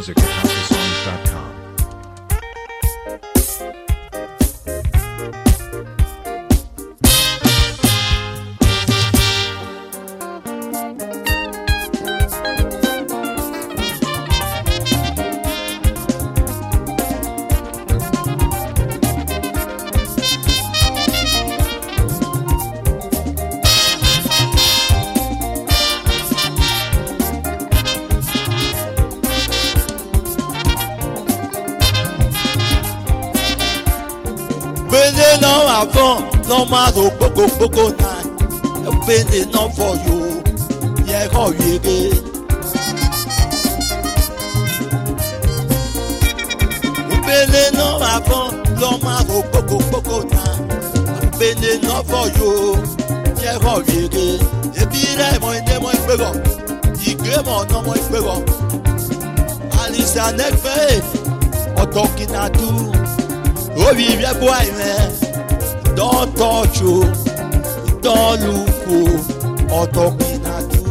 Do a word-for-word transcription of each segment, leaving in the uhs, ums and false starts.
music at house of songs dot com. Bene no avant, no matter poco poco night. Bene no for you, yeah how you get. Bene no avant, no matter poco poco night. Bene no for you, yeah how you get. Ebire mo inde mo igbego, igre mo no mo igbego. Alice anekfe, otokinadu. Oh, vive a boy, man. Don't touch you. Don't look you. Or talking at you.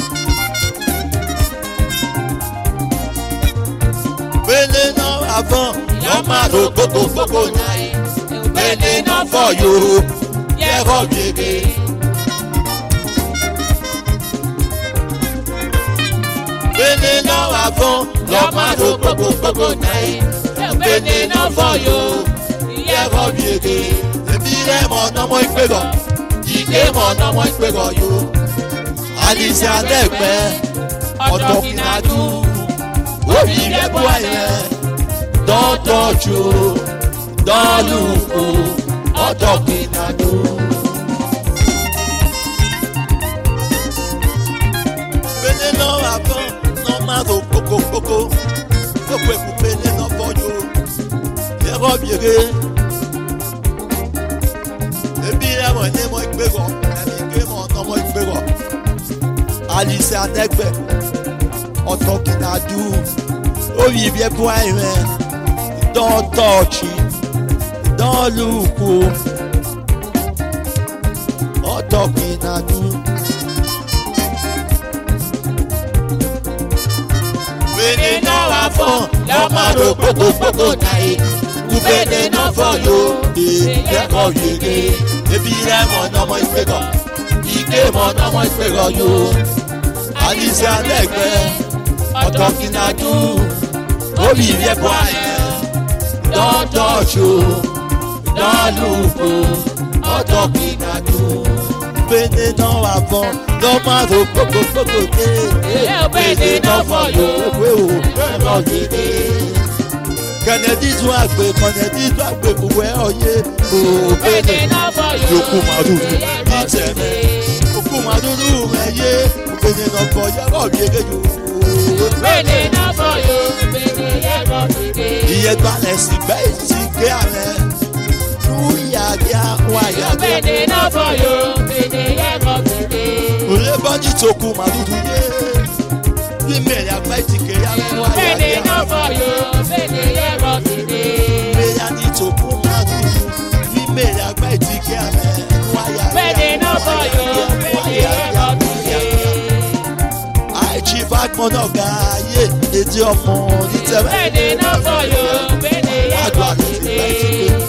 Bene no avant. No matter go go go go night. Bene no for you. Yeah, go baby. Bene no avant. No matter go go go go night. Bene no for you. Yeah, go baby. Ebire mo no mo igbego. Ike mo no mo igbego you. Alice adegbe. Otokinadu. Obi re boy re. Don't touch you. Don't look you. Otokinadu. Bene no avant. No matter coco coco. No kwe ku bene no for you. Yeah, go baby. Ebire mo ne mo igbego, emi mo no mo igbego. Alice adegbe, otokinadu. Oyi bi ebu aire. Don't touch it, don't look you. Otokinadu. Bene no avant, la maro poco poco night. Bene no for you, yeah go yege. Ebire mo no mo igbego, ike mo no mo igbego you. Alice adegbe, otokinadu. Obi re boy, don't touch you, don't look you. Otokinadu. Bene no avant, no matter poco poco day. Bene no for you, yeah go yege. Kennedy to agbe, Kennedy to agbe, kuwe oye. Oh, Bene no for you. Yoku madudu, iteme. Yoku madudu meye. Bene no for you, go yege you. Bene no for you. Bene ye go yege. Iye gbalẹ̀ sí bẹ́ẹ̀ sí gbé àrẹ. Nuya ya wa ya gbé. Bene no for you. Bene ye go yege. Olè bọ́dí tó kú madudu yé. Bí mẹ́rin àgbá ìtìkè ya rẹ̀ wá ya Bene ya. no for you. Bene ye go yege. Mẹ́rin àní tó kú madudu. Bí mẹ́rin àgbá ìtìkè ya rẹ̀ wá ya ya. Bene no for you. Bene ye go yege. Àìjí fagbọn náà ga ayé etí ọmọ onítẹ̀wé. Bene no for you. Bene ye go Àgbà ló ti bá ti yege.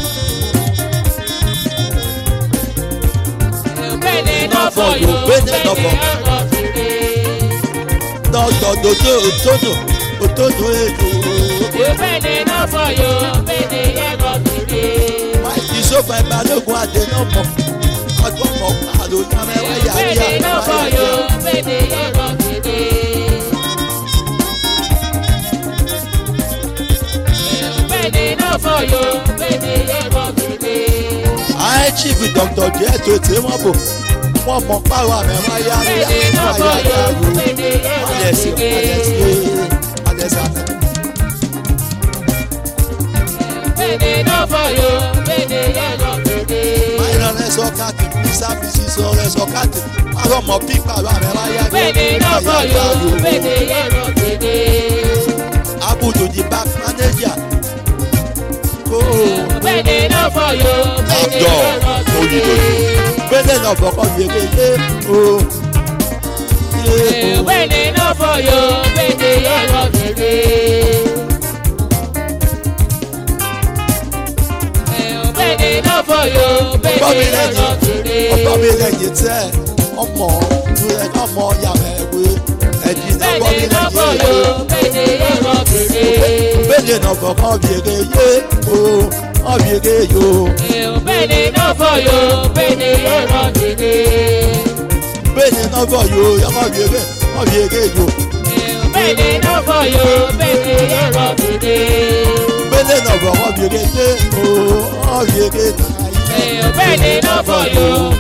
gbé. Bene no for you. Bene no for- Bene ye go yege. Dọ́dọ̀ dodo òtónù òtónù èdò. Bene no for you. Bene ye go yege. Máìkì sọ́fà ìbálògùn àdénà mọ̀. Ọdún ọmọ pàlọ́ ní amẹ́wá yá bí Bene no for you. Bene ye go yege. Bene no for you. Bene ye go yege. Àì chief Doctor jẹ́ tó tí wọ́n bò. Wọ́n mọ pàrọ̀ àmẹ́wá yá bí Bene no amẹ́wá for yá yá you. yó. Bene ye go Adẹ́sí adẹ́sí yege. adẹ́sí adẹ́sí. Bene no for you. Bene ye go yege. Máìlọ rẹ̀ sọ káàtì, sáfìsì sọ rẹ̀ sọ káàtì. Pàrọ̀ mọ̀ bí pàrọ̀ àmẹ́wá yá bí Bene no for you. Bene ye go yege. Abudu di back manager. Oh. Bene no for you. Bene ye Abdul go Oyibo. yege. Bene no for come yege. Oh. yé. Bene no for you, bene yero bene. Bene no for you, bene yero bene. Ọgbọ́n mi lẹ́yìn tẹ́ ọmọ ìrẹ̀ ọmọ yàrá ẹ̀wé ẹ̀jìn náà gbọ́ mi lẹ́yìn. Bene yero bene. Bene náà bọ̀ kọ́ bìrè yé o, kọ́ bìrè yo. Bene no for you, bene yero bene. Bene náà bọ̀ yo, kọ́ bìrè, kọ́ bìrè yo. Bene no for you, bene yero bene. Bene náà bọ̀ kọ́ bìrè yé o, kọ́ bìrè náà. Bene no for you,